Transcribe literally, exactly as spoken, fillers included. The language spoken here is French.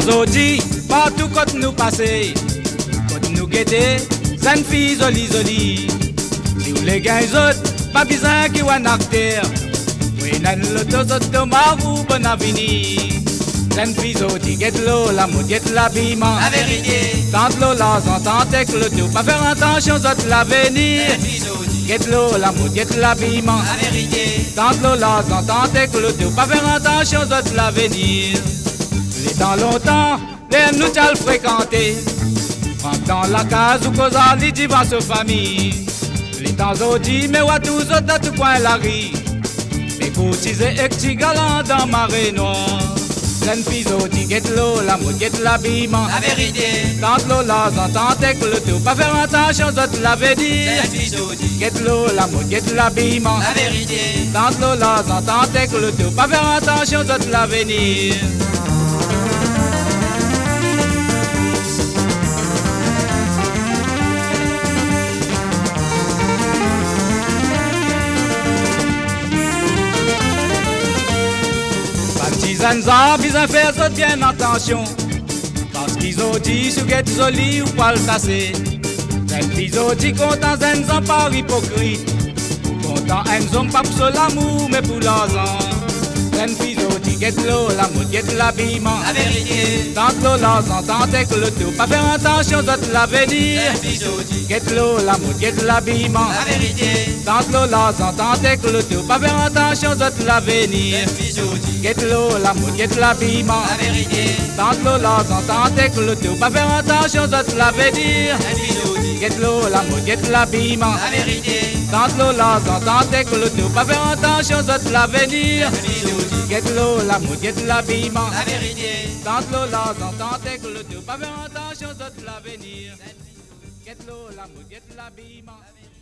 aujourd'hui, partout quand nous passer, quand nous guetter, une fille jolie jolie. Si vous les gars autres, pas besoin qu'ils soient acteurs. Oui, nan l'auto auto marou bon avenir. Une fille jolie, get l'eau, la mode, get l'habillement. La vérité. Tante Lola, j'entends que le tout, pas faire attention aux l'avenir. Get l'eau, la mode, get l'habillement. La vérité. Tante Lola, j'entends que le tout, pas faire attention aux l'avenir. Les temps longtemps, les nous t'as fréquenté. Rentre dans la case où cause à l'idivance aux familles. Les temps aujourd'hui, mais ouah tous autres dans tout coin la rue. Mais courtisés et petits galants dans marée noire. Pleine fille aujourd'hui, get l'eau, la mode, get l'habillement. La vérité. Tante Lola, j'entends que le tout, pas faire attention aux autres l'avenir. Get l'eau, la mode, get l'habillement. La vérité. Tante Lola, j'entends que le tout, pas faire attention aux autres l'avenir. Zanza, besoin faire ça bien attention. Parce qu'ils ont dit, si vous êtes joli ou pas le tasser. Ils ont dit, content, Zanza, pas hypocrite. Content, ils ont pas pour l'amour, mais pour l'argent. Ils ont dit, get l'eau, la mode, get l'habillement. La vérité. Tante Lola, j'entends que le tout, pas faire attention aux l'avenir. Get l'eau, la mode, get l'habillement. La vérité. Tante Lola, j'entends que le tout, pas faire attention aux l'avenir. Get l'eau, la mode, get l'habillement. La vérité. Tante Lola, j'entends que le tout, pas faire attention aux l'avenir. Get l'eau, la mode, get l'habillement. La vérité. Tante Lola, j'entends que le tout, pas faire attention aux l'avenir. Get l'eau, la mode, get l'habillement. La vérité. Tante Lola, j'entends que le tout, pas faire attention aux l'avenir. Get l'eau, la mode, get l'habillement.